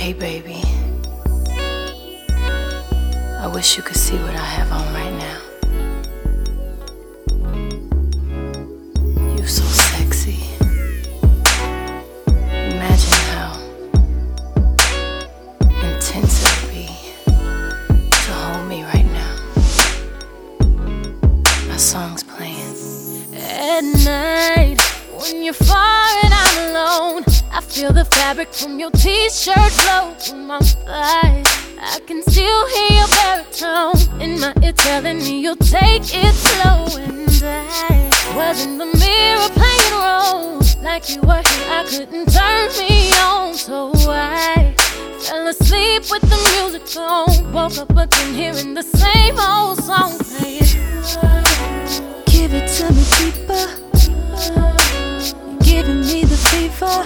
Hey baby, I wish you could see what I have on right now. You so sexy. Imagine how intense it would be to hold me right now. My song's playing. At night, when you're far and I'm alone, I feel the fabric from your t-shirt flow through my thighs. I can still hear your baritone in my ear telling me you'll take it slow. And I was in the mirror playing roles like you were here, I couldn't turn me on. So I fell asleep with the music on, woke up again hearing the same old song playing. Give it to me deeper, giving me the fever.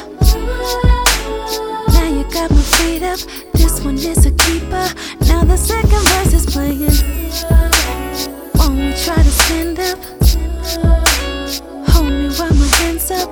Now you got my feet up, this one is a keeper. Now the second verse is playing. Won't we try to stand up? Hold me while my hands up.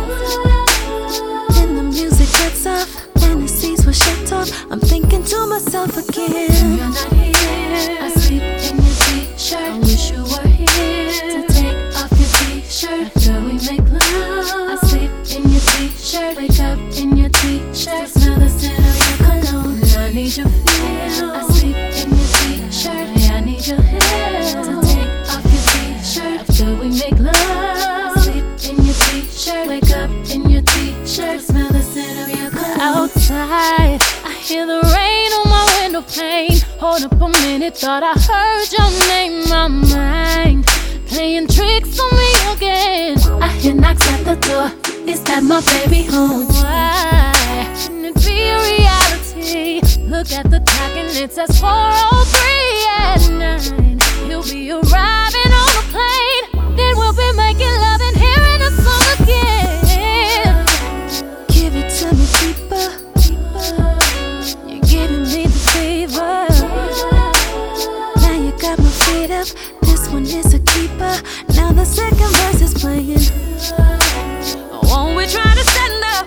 Then the music gets off, fantasies will shut off. I'm thinking to myself again. You're not here, I sleep in your t-shirt. I wish you were here to take off your t-shirt after we make love. I sleep in your t-shirt, wake up in your t-shirt, smell the scent of your cologne. And I need your feel. I sleep in your t-shirt, yeah, I need your hair to take off your t-shirt after we make love. I sleep in your t-shirt, wake up in your t-shirt, smell the scent of your cologne. Outside, I hear the rain on my window pane. Hold up a minute, thought I heard your name. My mind playing tricks on me again. I hear knocks at the door. Is that my baby home? Why can it be a reality? Look at the clock and it says 4:03 at 9. He'll be arriving on a plane. Then we'll be making love and hearing the song again. Give it to me deeper, you're giving me the fever. Now you got my feet up, this one is a keeper. Now the second verse is playing. Won't we try to stand up?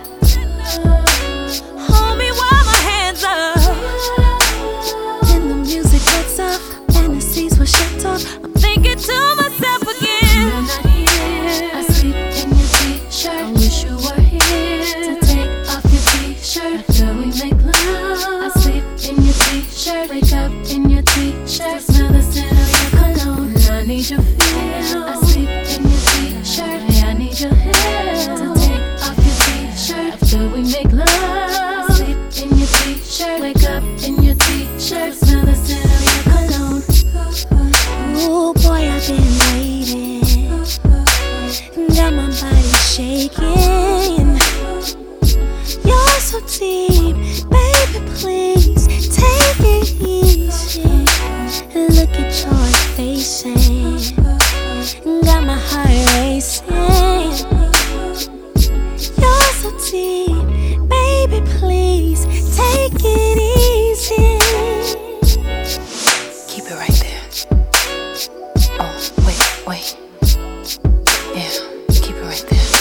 Hold me while my hands up. Then the music gets off, fantasies will shut off. I'm thinking to myself again. You're not here, I sleep in your t-shirt. I wish you were here to take off your t-shirt after we make love. I sleep in your t-shirt, wake up in your t-shirt, smell the scent of your cologne. And I need your feel. I sleep in your t-shirt, yeah, I need your hair to take off your t-shirt after we make love. I sleep in your t-shirt, wake up in your t-shirt, smell the scent of your cologne. Ooh boy, I've been waiting, got my body shaking. You're so deep, baby, please take it easy. Look at your face, got my heart racing. You're so deep, baby, please take it easy. Keep it right there. Oh, wait. Yeah, keep it right there.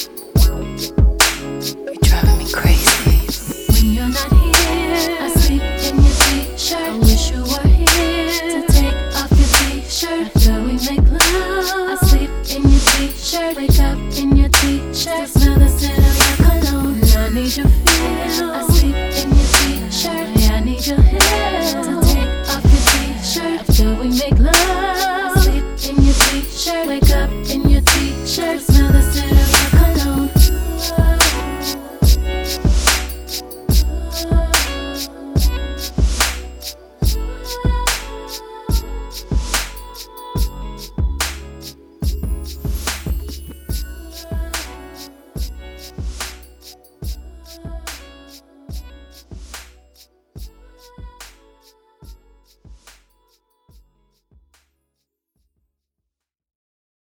You're driving me crazy. When you're not here, I sleep in your t-shirt. I wish you were here to take off your t-shirt after we make love. I sleep in your t-shirt, wake up in your t-shirt, smell the scent of your cologne. And I need your feel. I sleep in your t-shirt, yeah, I need your hair to take off your t-shirt after we make love. I sleep in your t-shirt, wake up in your t-shirt.